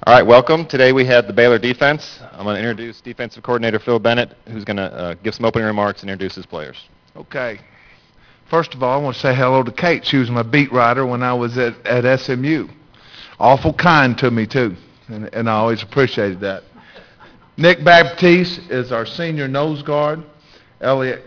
All right, welcome. Today we have the Baylor defense. I'm going to introduce defensive coordinator Phil Bennett, who's going to give some opening remarks and introduce his players. Okay. First of all, I want to say hello to Kate. She was my beat writer when I was at SMU. Awful kind to me, too, and I always appreciated that. Nick Baptiste is our senior nose guard. Elliot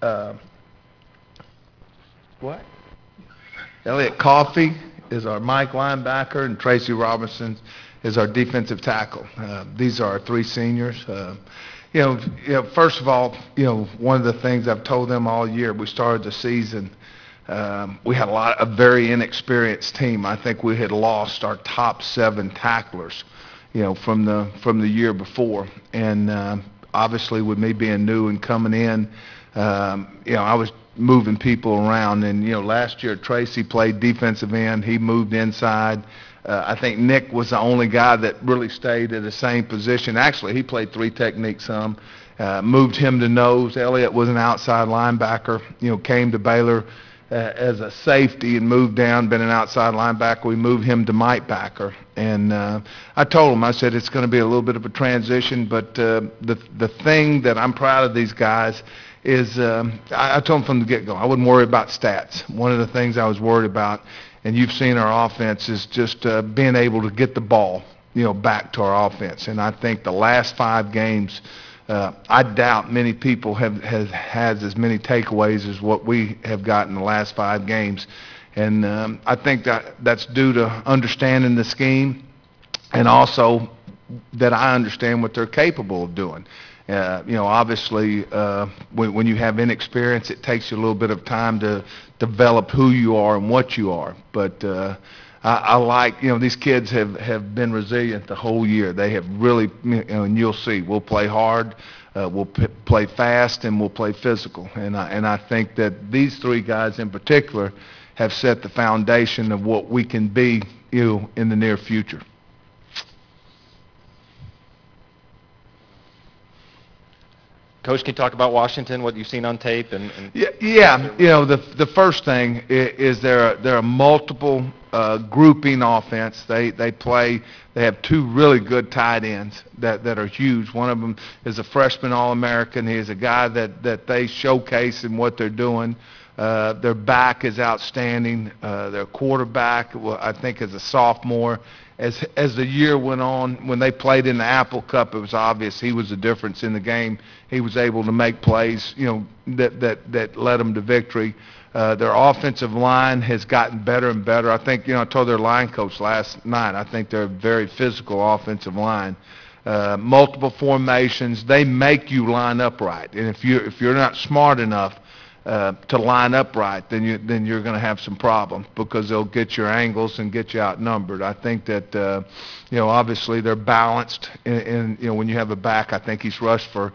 Coffey is our Mike linebacker, and Tracy Robinson is our defensive tackle. These are our three seniors. First of all, one of the things I've told them all year, we started the season, we had a very inexperienced team. I think we had lost our top 7 tacklers, from the year before. And obviously with me being new and coming in, I was moving people around. And, last year Tracy played defensive end. He moved inside. I think Nick was the only guy that really stayed at the same position. Actually, he played 3 techniques some. Moved him to nose. Elliot was an outside linebacker, came to Baylor as a safety and moved down, been an outside linebacker. We moved him to Mike backer. And I told him, I said, it's going to be a little bit of a transition, but the thing that I'm proud of these guys is I told them from the get-go, I wouldn't worry about stats. One of the things I was worried about, and you've seen our offense, is just being able to get the ball, back to our offense. And I think the last 5 games, I doubt many people have as many takeaways as what we have gotten the last 5 games. And I think that's due to understanding the scheme, and also that I understand what they're capable of doing. Obviously, when you have inexperience, it takes you a little bit of time to develop who you are and what you are. But I like, these kids have been resilient the whole year. They have really, and you'll see, we'll play hard, we'll play fast, and we'll play physical. And I think that these 3 guys in particular have set the foundation of what we can be, in the near future. Coach, can you talk about Washington, what you've seen on tape? The first thing is they're a multiple grouping offense. They have 2 really good tight ends that are huge. One of them is a freshman All-American. He is a guy that they showcase in what they're doing. Their back is outstanding. Their quarterback, I think, is a sophomore. As the year went on, when they played in the Apple Cup, it was obvious he was the difference in the game. He was able to make plays, that led them to victory. Their offensive line has gotten better and better. I think, I told their line coach last night, I think they're a very physical offensive line. Multiple formations, they make you line up right. And if you're not smart enough to line up right, then you're going to have some problems, because they'll get your angles and get you outnumbered. I think that obviously they're balanced, and when you have a back, I think he's rushed for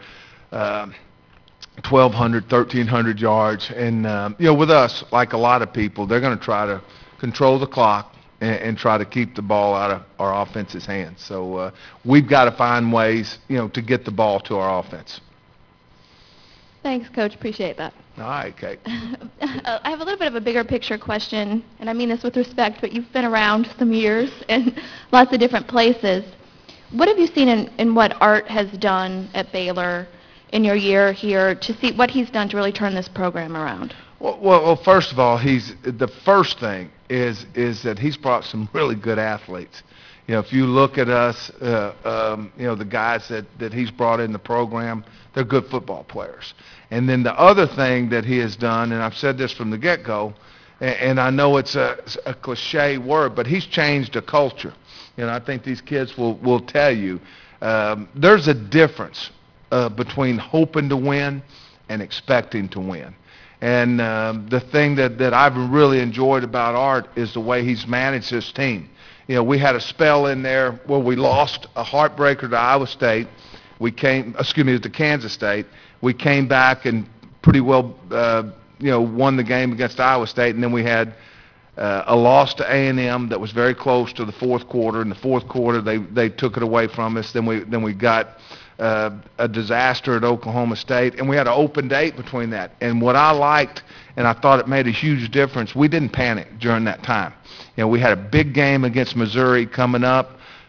1,200, 1,300 yards, and with us, like a lot of people, they're going to try to control the clock and try to keep the ball out of our offense's hands. So we've got to find ways, to get the ball to our offense. Thanks, Coach. Appreciate that. All right, Kate. I have a little bit of a bigger picture question, and I mean this with respect, but you've been around some years in lots of different places. What have you seen in what Art has done at Baylor in your year here to see what he's done to really turn this program around? Well, first of all, the first thing is that he's brought some really good athletes. If you look at us, the guys that he's brought in the program, they're good football players. And then the other thing that he has done, and I've said this from the get-go, and I know it's a cliche word, but he's changed the culture. I think these kids will tell you there's a difference between hoping to win and expecting to win. And the thing that I've really enjoyed about Art is the way he's managed his team. We had a spell in there where we lost a heartbreaker to Iowa State. To Kansas State. We came back and pretty well, won the game against Iowa State, and then we had a loss to A&M that was very close to the fourth quarter. In the fourth quarter, they took it away from us. Then we got a disaster at Oklahoma State, and we had an open date between that. And what I liked, and I thought it made a huge difference, we didn't panic during that time. We had a big game against Missouri coming up.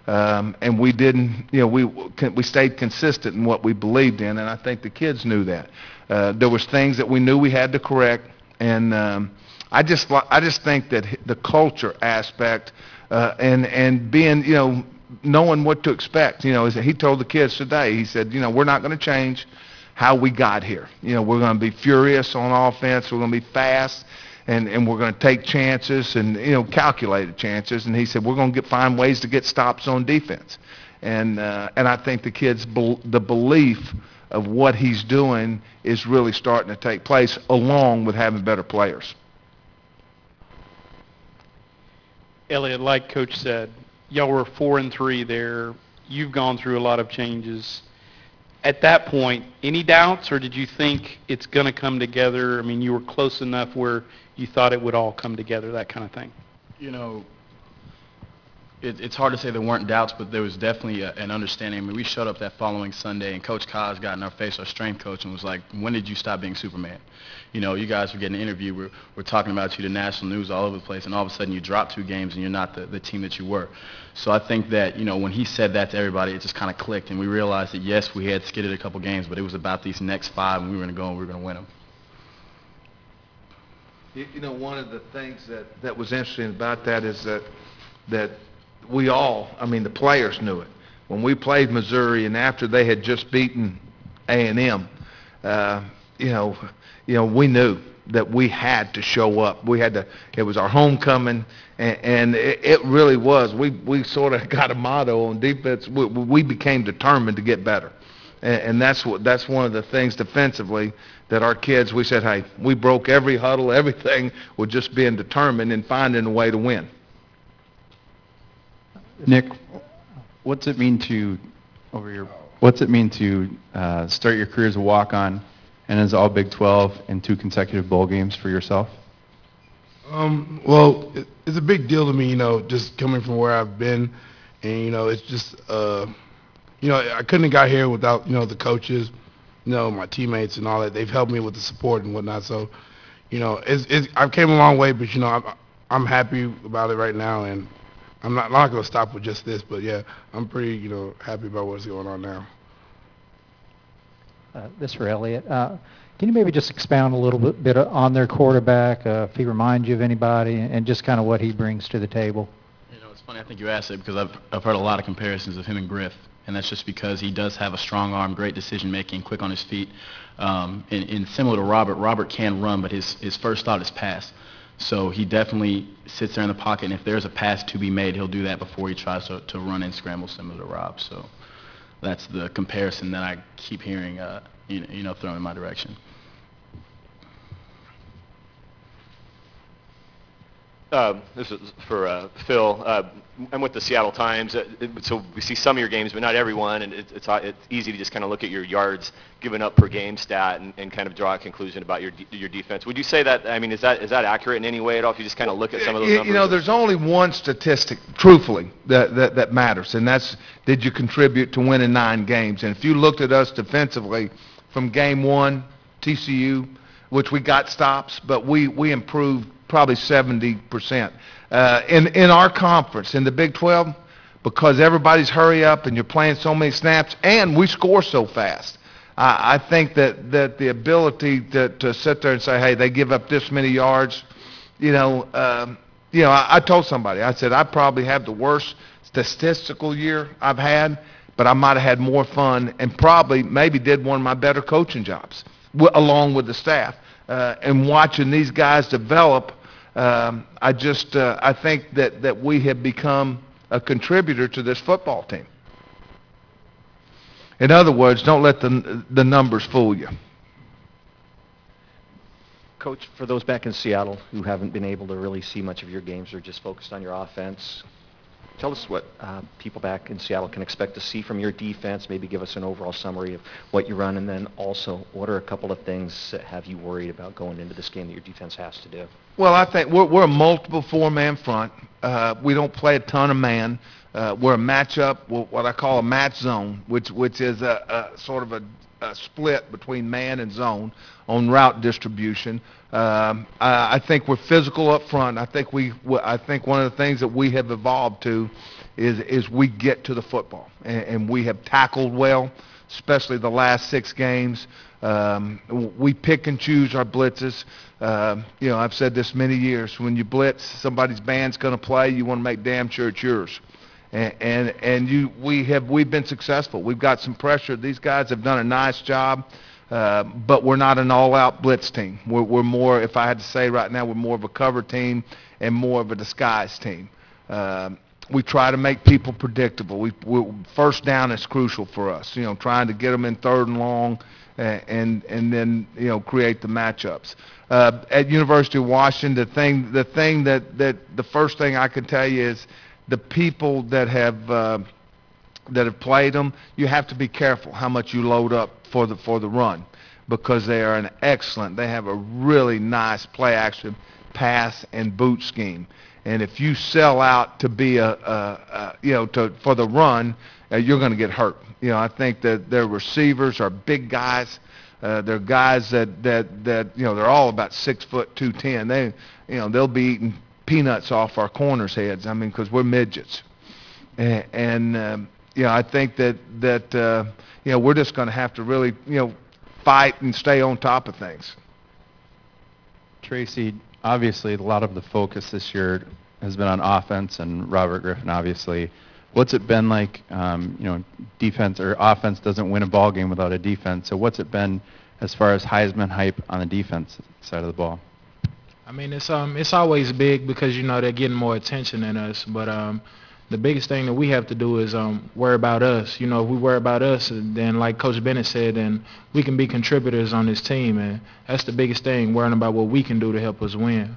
and we didn't, we stayed consistent in what we believed in, and I think the kids knew that. There was things that we knew we had to correct, and I just think that the culture aspect and being, knowing what to expect. He told the kids today, he said, we're not going to change how we got here. We're going to be furious on offense. We're going to be fast, and we're going to take chances and, calculated chances. And he said, we're going to find ways to get stops on defense. And I think the kids, the belief of what he's doing is really starting to take place, along with having better players. Elliot, like Coach said, y'all were 4-3 there. You've gone through a lot of changes. At that point, any doubts, or did you think it's going to come together? I mean, you were close enough where you thought it would all come together, that kind of thing. It's hard to say there weren't doubts, but there was definitely an understanding. I mean, we showed up that following Sunday, and Coach Kaz got in our face, our strength coach, and was like, when did you stop being Superman? You guys were getting an interview. We're talking about you to national news all over the place, and all of a sudden you drop 2 games and you're not the team that you were. So I think that, when he said that to everybody, it just kind of clicked, and we realized that, yes, we had skidded a couple games, but it was about these next 5, and we were going to go and we were going to win them. One of the things that was interesting about that is that we all, the players knew it. When we played Missouri, and after they had just beaten A&M, we knew that we had to show up. It was our homecoming, and it really was. We sort of got a motto on defense. We became determined to get better. And that's one of the things defensively that our kids, we said, hey, we broke every huddle, everything with just being determined and finding a way to win. Nick, what's it mean to start your career as a walk-on and as all Big 12 and 2 consecutive bowl games for yourself? Well, it's a big deal to me, just coming from where I've been, and it's just, I couldn't have got here without the coaches, my teammates and all that. They've helped me with the support and whatnot. So, I've came a long way, but I'm happy about it right now, and I'm not going to stop with just this, but yeah, I'm pretty, happy about what's going on now. This for Elliot. Can you maybe just expound a little bit on their quarterback, if he reminds you of anybody, and just kind of what he brings to the table? It's funny, I think you asked it because I've heard a lot of comparisons of him and Griff, and that's just because he does have a strong arm, great decision-making, quick on his feet. And similar to Robert can run, but his first thought is pass. So he definitely sits there in the pocket, and if there's a pass to be made, he'll do that before he tries to run and scramble similar to Rob. So that's the comparison that I keep hearing, thrown in my direction. This is for Phil. I'm with the Seattle Times, so we see some of your games, but not everyone, and it's easy to just kind of look at your yards given up per game stat and kind of draw a conclusion about your defense. Would you say that, is that accurate in any way at all, if you just kind of look at some of those numbers? There's only one statistic, truthfully, that matters, and that's did you contribute to winning 9 games. And if you looked at us defensively from game 1, TCU, which we got stops, but we improved probably 70%. In our conference, in the Big 12, because everybody's hurry up and you're playing so many snaps and we score so fast. I think that the ability to sit there and say, hey, they give up this many yards, I told somebody, I said, I probably have the worst statistical year I've had, but I might have had more fun and maybe did one of my better coaching jobs along with the staff. And watching these guys develop, I think that we have become a contributor to this football team. In other words, don't let the numbers fool you. Coach, for those back in Seattle who haven't been able to really see much of your games or just focused on your offense, tell us what people back in Seattle can expect to see from your defense. Maybe give us an overall summary of what you run, and then also what are a couple of things that have you worried about going into this game that your defense has to do? Well, I think we're a multiple 4-man front. We don't play a ton of man. We're a matchup, what I call a match zone, which is a sort of a split between man and zone on route distribution. I think we're physical up front. I think one of the things that we have evolved to is we get to the football, and we have tackled well, especially the last 6 games. We pick and choose our blitzes. I've said this many years. When you blitz, somebody's band's going to play. You want to make damn sure it's yours. We've been successful. We've got some pressure. These guys have done a nice job, but we're not an all-out blitz team. We're more, if I had to say right now, we're more of a cover team and more of a disguise team. We try to make people predictable. First down is crucial for us. Trying to get them in 3rd and long, and then create the matchups. At University of Washington, the first thing I can tell you is the people that have played them, you have to be careful how much you load up for the run, because they are they have a really nice play action pass and boot scheme. And if you sell out to be for the run, you're going to get hurt. I think that their receivers are big guys. They're guys that they're all about 6 foot 210. They'll be eating peanuts off our corners' heads. I mean, because we're midgets. I think that we're just going to have to really fight and stay on top of things. Tracy, obviously a lot of the focus this year has been on offense, and Robert Griffin, obviously. What's it been like, defense or offense doesn't win a ball game without a defense, so what's it been as far as Heisman hype on the defense side of the ball? I mean, it's always big because, they're getting more attention than us, but the biggest thing that we have to do is worry about us. If we worry about us, then like Coach Bennett said, then we can be contributors on this team, and that's the biggest thing, worrying about what we can do to help us win.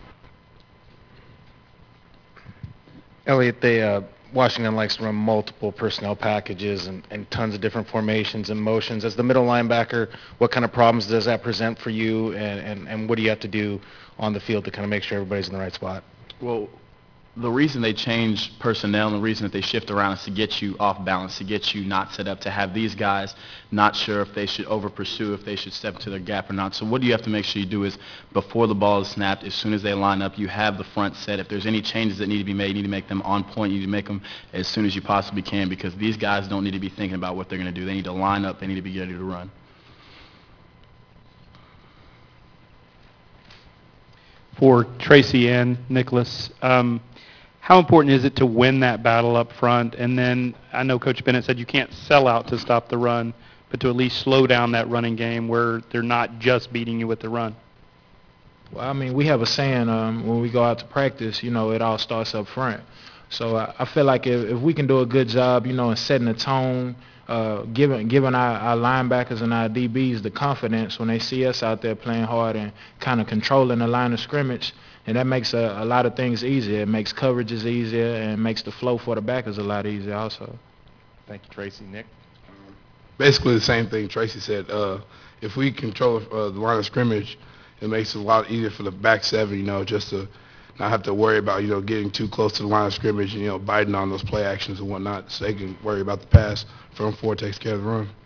Elliot, Washington likes to run multiple personnel packages and tons of different formations and motions. As the middle linebacker, what kind of problems does that present for you, and what do you have to do on the field to kind of make sure everybody's in the right spot? Well, the reason they change personnel and the reason that they shift around is to get you off balance, to get you not set up, to have these guys not sure if they should over pursue, if they should step into their gap or not. So what do you have to make sure you do is before the ball is snapped, as soon as they line up, you have the front set. If there's any changes that need to be made, you need to make them on point. You need to make them as soon as you possibly can, because these guys don't need to be thinking about what they're going to do. They need to line up. They need to be ready to run. For Tracy and Nicholas, how important is it to win that battle up front? And then I know Coach Bennett said you can't sell out to stop the run, but to at least slow down that running game where they're not just beating you with the run. Well, I mean, we have a saying when we go out to practice, it all starts up front. So I feel like if we can do a good job, in setting the tone, giving our linebackers and our DBs the confidence when they see us out there playing hard and kind of controlling the line of scrimmage, and that makes a lot of things easier. It makes coverages easier and makes the flow for the backers a lot easier also. Thank you, Tracy. Nick? Basically the same thing Tracy said. If we control the line of scrimmage, it makes it a lot easier for the back seven, just to not have to worry about, getting too close to the line of scrimmage and, biting on those play actions and whatnot, so they can worry about the pass. Front four takes care of the run.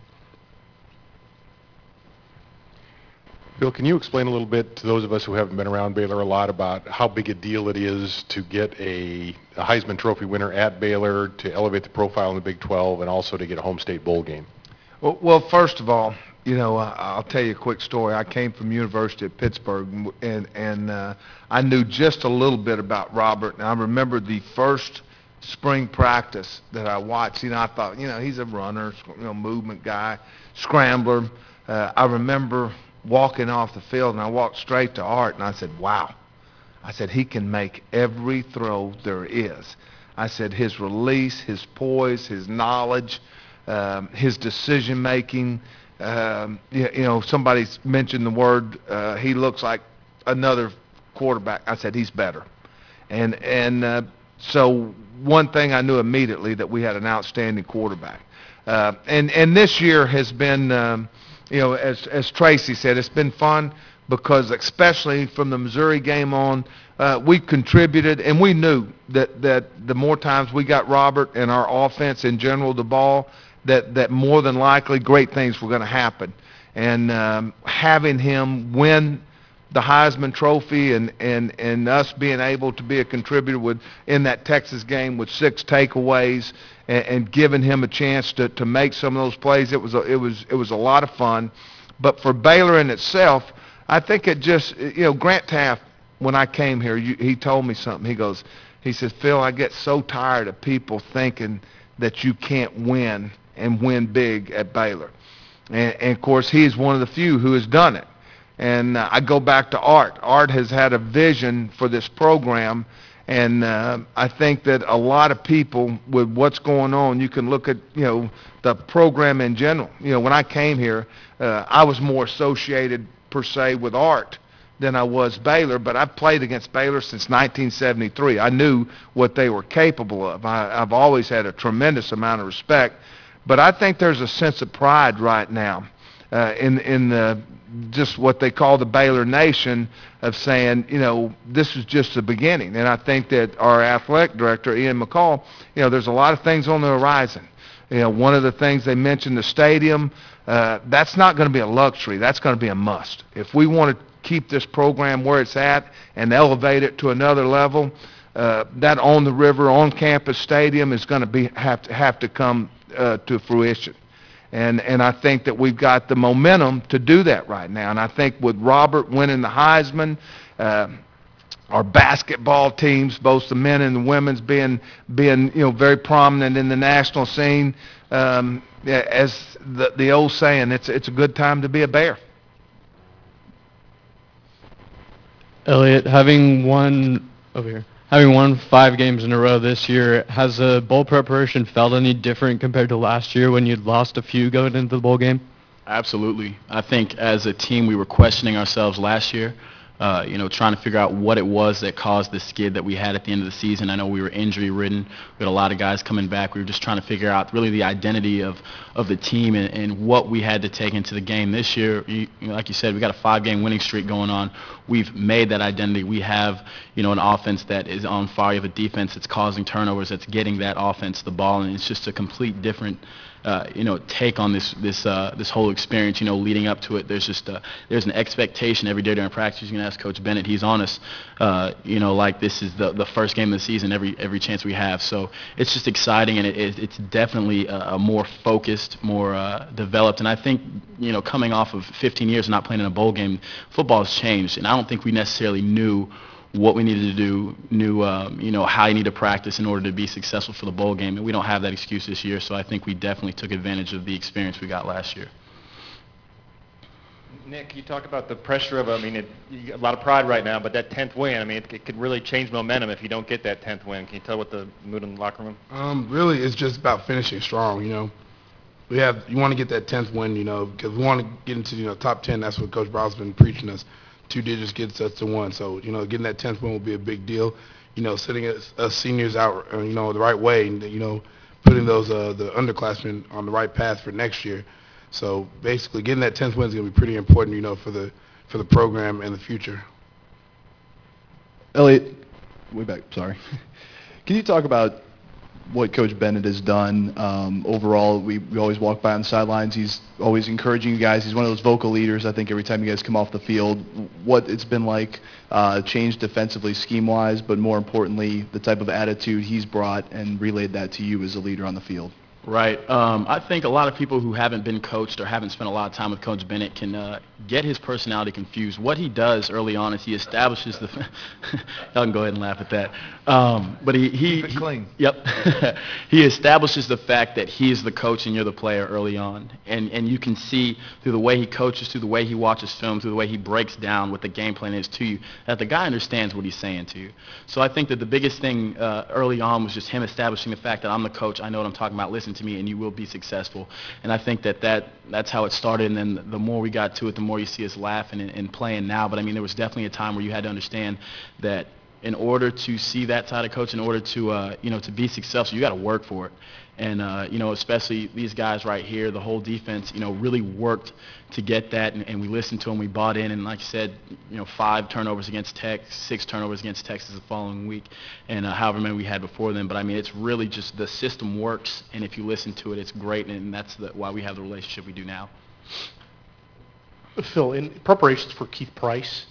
Bill, can you explain a little bit to those of us who haven't been around Baylor a lot about how big a deal it is to get a Heisman Trophy winner at Baylor, to elevate the profile in the Big 12, and also to get a home state bowl game? Well, first of all, I'll tell you a quick story. I came from University of Pittsburgh, and I knew just a little bit about Robert. And I remember the first spring practice that I watched. I thought, he's a runner, movement guy, scrambler. I remember walking off the field, and I walked straight to Art, and I said, wow. I said, he can make every throw there is. I said, his release, his poise, his knowledge, his decision-making. Somebody's mentioned the word, he looks like another quarterback. I said, he's better. And so one thing I knew immediately, that we had an outstanding quarterback. And this year has been, as Tracy said, it's been fun because especially from the Missouri game on, we contributed, and we knew that the more times we got Robert and our offense in general the ball, that more than likely great things were going to happen. And having him win the Heisman Trophy and us being able to be a contributor in that Texas game with 6 takeaways and giving him a chance to make some of those plays. It was a lot of fun. But for Baylor in itself, I think it just, Grant Taft, when I came here, he told me something. He said, Phil, I get so tired of people thinking that you can't win and win big at Baylor. And of course, he's one of the few who has done it. And I go back to Art. Art has had a vision for this program, and I think that a lot of people, with what's going on, you can look at, the program in general. When I came here, I was more associated, per se, with Art than I was Baylor, but I've played against Baylor since 1973. I knew what they were capable of. I've always had a tremendous amount of respect. But I think there's a sense of pride right now in the just what they call the Baylor Nation of saying, this is just the beginning. And I think that our athletic director, Ian McCall, there's a lot of things on the horizon. One of the things they mentioned, the stadium, that's not going to be a luxury. That's going to be a must. If we want to keep this program where it's at and elevate it to another level, that on the river, on campus stadium is going to have to come to fruition. And I think that we've got the momentum to do that right now. And I think with Robert winning the Heisman, our basketball teams, both the men and the women's being very prominent in the national scene, as the old saying, it's a good time to be a Bear. Elliot, having won 5 games in a row this year, has the bowl preparation felt any different compared to last year when you'd lost a few going into the bowl game? Absolutely. I think as a team we were questioning ourselves last year, trying to figure out what it was that caused the skid that we had at the end of the season. I know we were injury-ridden. We had a lot of guys coming back. We were just trying to figure out really the identity of the team and what we had to take into the game. This year, like you said, we got a 5-game winning streak going on. We've made that identity. We have, an offense that is on fire. You have a defense that's causing turnovers, that's getting that offense the ball, and it's just a complete different take on this whole experience. Leading up to it, there's an expectation every day during practice. You can ask Coach Bennett; he's honest. Like this is the first game of the season. Every chance we have, so it's just exciting, and it's definitely a more focused, more developed. And I think coming off of 15 years of not playing in a bowl game, football has changed, and I don't think we necessarily knew what we needed to do, knew how you need to practice in order to be successful for the bowl game, and we don't have that excuse this year. So I think we definitely took advantage of the experience we got last year. Nick, you talk about the pressure of, you got a lot of pride right now, but that 10th win, it could really change momentum if you don't get that 10th win. Can you tell what the mood in the locker room? Really, it's just about finishing strong. You want to get that 10th win, because we want to get into top 10. That's what Coach Brown's been preaching us. 2 digits gets us to 1. So, getting that 10th win will be a big deal. Sitting us seniors out, the right way, and, putting those the underclassmen on the right path for next year. So basically, getting that 10th win is going to be pretty important, for the program and the future. Elliot, way back, sorry. Can you talk about what Coach Bennett has done overall? We always walk by on the sidelines. He's always encouraging you guys. He's one of those vocal leaders, I think, every time you guys come off the field. What it's been like, changed defensively, scheme-wise, but more importantly, the type of attitude he's brought and relayed that to you as a leader on the field. Right. I think a lot of people who haven't been coached or haven't spent a lot of time with Coach Bennett can get his personality confused. What he does early on is he establishes the y'all can go ahead and laugh at that. But Keep it clean. Yep. He establishes the fact that he is the coach and you're the player early on. And you can see through the way he coaches, through the way he watches film, through the way he breaks down what the game plan is to you, that the guy understands what he's saying to you. So I think that the biggest thing early on was just him establishing the fact that I'm the coach, I know what I'm talking about, listen to me, and you will be successful. And I think that's how it started, and then the more we got to it, the more you see us laughing and playing now. But there was definitely a time where you had to understand that in order to see that side of coach, in order to to be successful, you got to work for it. And especially these guys right here, the whole defense, really worked to get that, and we listened to them, we bought in, and like I said, 5 turnovers against Tech, 6 turnovers against Texas the following week, and however many we had before them. But it's really just the system works, and if you listen to it, it's great, and that's why we have the relationship we do now. Phil, in preparations for Keith Price,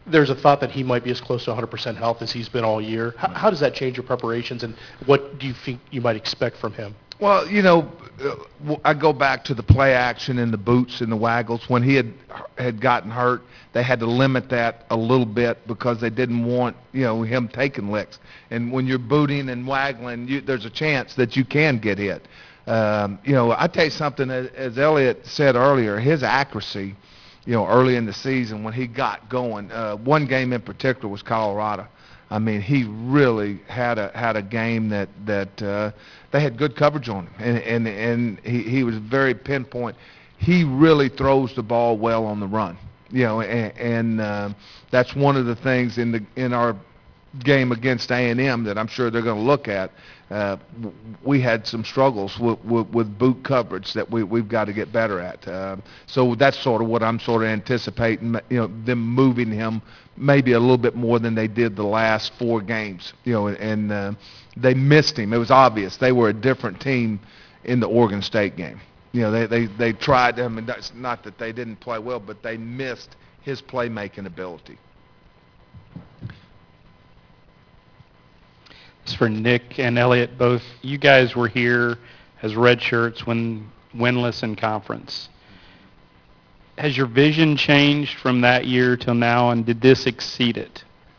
there's a thought that he might be as close to 100% health as he's been all year. How does that change your preparations, and what do you think you might expect from him? Well, I go back to the play action and the boots and the waggles. When he had gotten hurt, they had to limit that a little bit because they didn't want, him taking licks. And when you're booting and waggling, there's a chance that you can get hit. I tell you something, as Elliott said earlier, his accuracy, early in the season when he got going, one game in particular was Colorado. I mean, he really had a game that they had good coverage on him, and he was very pinpoint. He really throws the ball well on the run, and that's one of the things in our game against A&M that I'm sure they're going to look at. We had some struggles with boot coverage that we've got to get better at. So that's sort of what I'm sort of anticipating, them moving him maybe a little bit more than they did the last 4 games, and they missed him. It was obvious. They were a different team in the Oregon State game. They tried, I mean, that's not that they didn't play well, but they missed his playmaking ability. It's for Nick and Elliott both. You guys were here as red shirts when winless in conference. Has your vision changed from that year till now, and did this exceed it?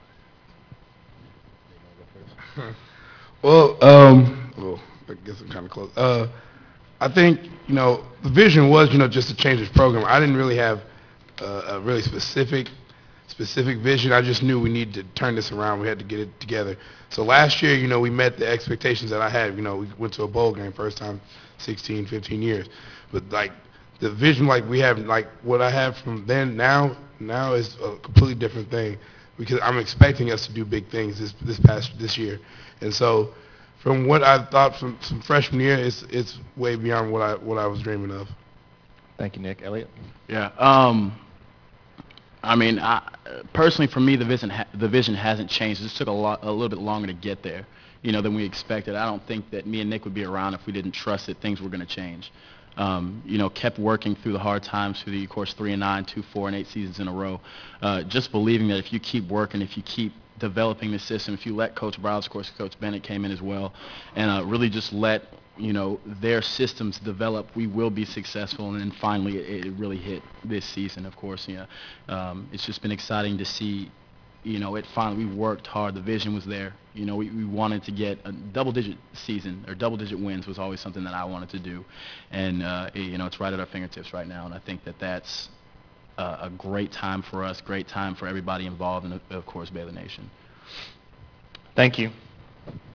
Well, I guess I'm kind of close. I think, the vision was, just to change this program. I didn't really have a really specific vision. I just knew we needed to turn this around. We had to get it together. So last year, we met the expectations that I had. We went to a bowl game first time 16, 15 years. But, the vision we have, what I have from then now is a completely different thing because I'm expecting us to do big things this year. And so from what I thought from freshman year, it's way beyond what I was dreaming of. Thank you, Nick. Elliott? Yeah. I mean, personally, for me, the vision hasn't changed. It just took a little bit longer to get there, than we expected. I don't think that me and Nick would be around if we didn't trust that things were going to change. Kept working through the hard times through the, of course, 3-9, 2-4, and 8 seasons in a row. Just believing that if you keep working, if you keep developing the system, if you let Coach Browse, of course, Coach Bennett came in as well, and really just let their systems develop, we will be successful. And then finally, it really hit this season, of course. It's just been exciting to see, it finally, we worked hard. The vision was there. We wanted to get a double-digit season, or double-digit wins was always something that I wanted to do. And, it's right at our fingertips right now. And I think that that's a great time for us, great time for everybody involved, and, of course, Baylor Nation. Thank you.